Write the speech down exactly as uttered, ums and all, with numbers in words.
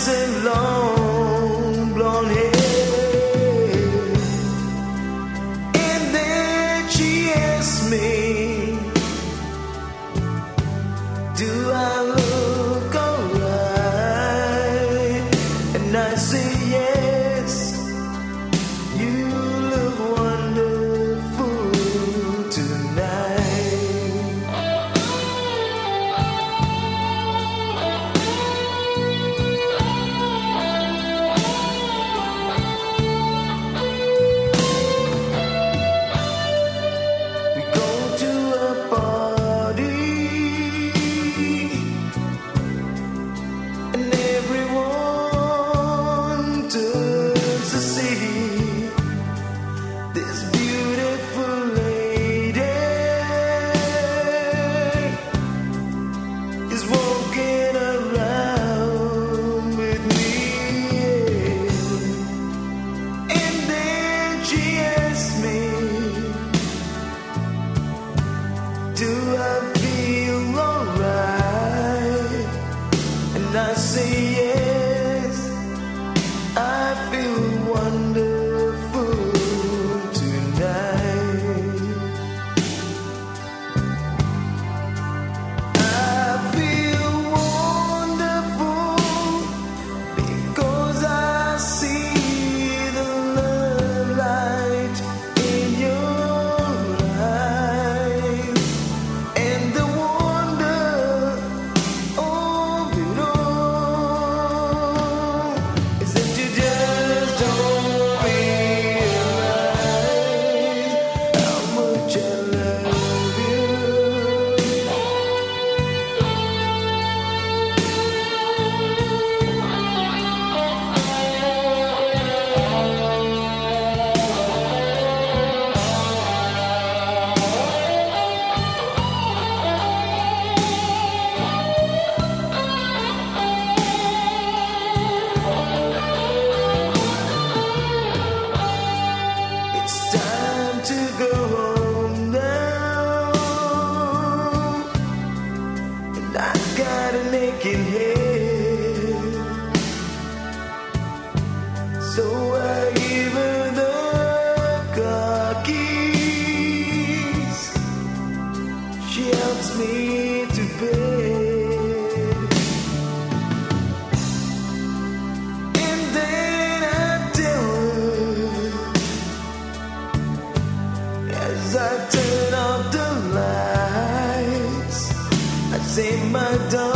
has a long blonde hair, and then she asks me, do I look alright? And I say yes, you look wonderful tonight. We go to a party, and everyone turns to see this beautiful lady is walking around with me. And then she asks me, do I feel alright? And I say yes, I feel wonderful tonight. I feel wonderful because I see the love light in your eyes, and the wonder of it all is that you just don't realize how much I love you. It's time to go home now, and I got a naked head, so I give her the car keys. She helps me to bed, and then I tell her, as I turn off the lights, I say, my darling,